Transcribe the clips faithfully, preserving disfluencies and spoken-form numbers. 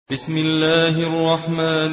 بسم الله الرحمن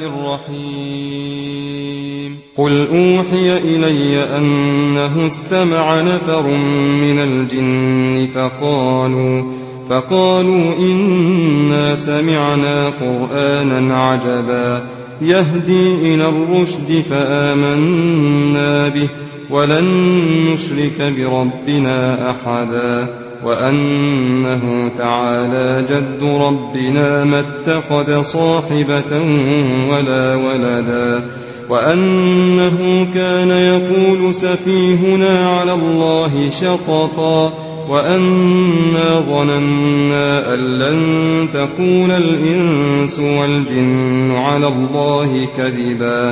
الرحيم قل أوحي إلي أنه استمع نفر من الجن فقالوا فقالوا إنا سمعنا قرآنا عجبا يهدي إلى الرشد فآمنا به ولن نشرك بربنا أحدا وأنه تعالى جد ربنا ما اتخذ صاحبة ولا ولدا وأنه كان يقول سفيهنا على الله شططا وأنا ظننا أن لن تقول الإنس والجن على الله كذبا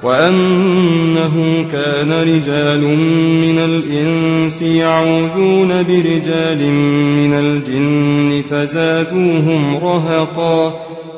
وأنه كان رجال من الإنس يعوذون برجال من الجن فزادوهم رهقا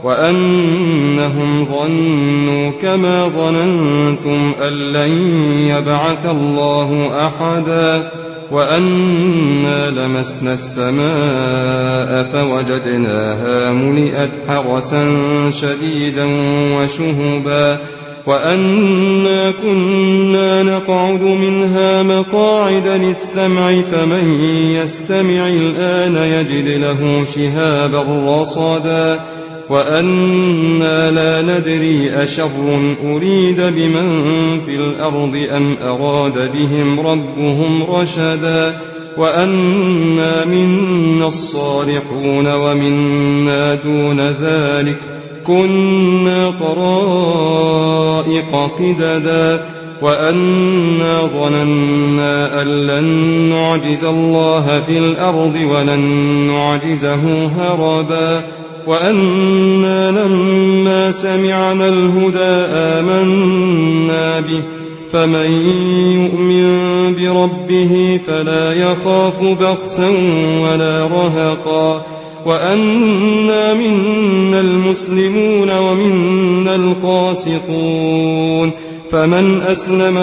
وأنهم ظنوا كما ظننتم أن لن يبعث الله أحدا وأنا لمسنا السماء فوجدناها ملئت حرسا شديدا وشهبا وأنا كنا نقعد منها مقاعد للسمع فمن يستمع الآن يجد له شهابا رصدا وأنا لا ندري أشر أريد بمن في الأرض أم أراد بهم ربهم رشدا وأنا منا الصالحون ومنا دون ذلك كنا طرائق قددا وأنا ظننا أن لن نعجز الله في الأرض ولن نعجزه هربا وأنا لما سمعنا الهدى آمنا به فمن يؤمن بربه فلا يخاف بخسا ولا رهقا وأنا منا المسلمون ومنا القاسطون فمن أسلم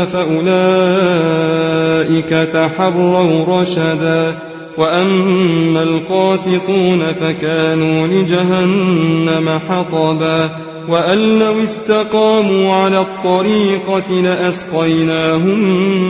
فأولئك تحروا رشدا وأما القاسطون فكانوا لجهنم حطبا وأن لو استقاموا على الطريقة لأسقيناهم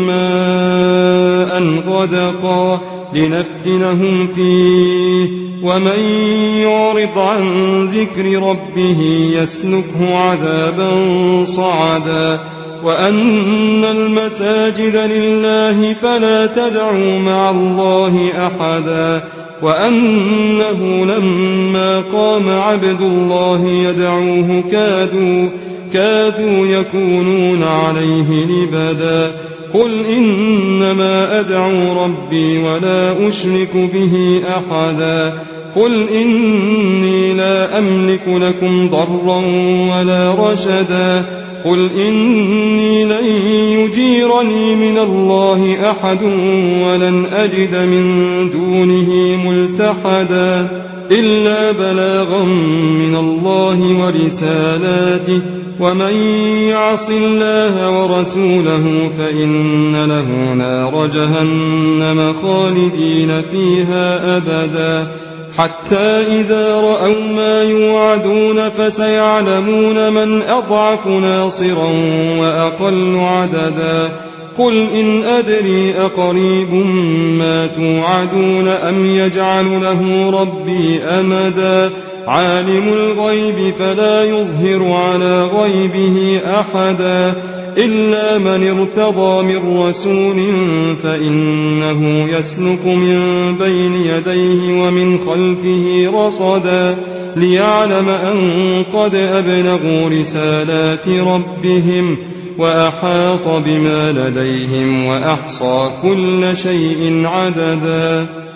ماء غدقا لنفتنهم فيه ومن يعرض عن ذكر ربه يسلكه عذابا صعدا وأن المساجد لله فلا تدعوا مع الله أحدا وأنه لما قام عبد الله يدعوه كادوا كادوا يكونون عليه لبدا قل إنما أدعو ربي ولا أشرك به أحدا قل إني لا أملك لكم ضرا ولا رشدا قل إني لن يجيرني من الله أحد ولن أجد من دونه ملتحدا إلا بلاغا من الله ورسالاته ومن يعص الله ورسوله فإن له نار جهنم خالدين فيها أبدا حتى إذا رأوا ما يوعدون فسيعلمون من أضعف ناصرا وأقل عددا قل إن أدري أقريب ما توعدون أم يجعل له ربي أمدا عالم الغيب فلا يظهر على غيبه أحدا إلا من ارتضى من رسول فإنه يسلك من بين يديه ومن خلفه رصدا ليعلم أن قد أبلغوا رسالات ربهم وأحاط بما لديهم وأحصى كل شيء عددا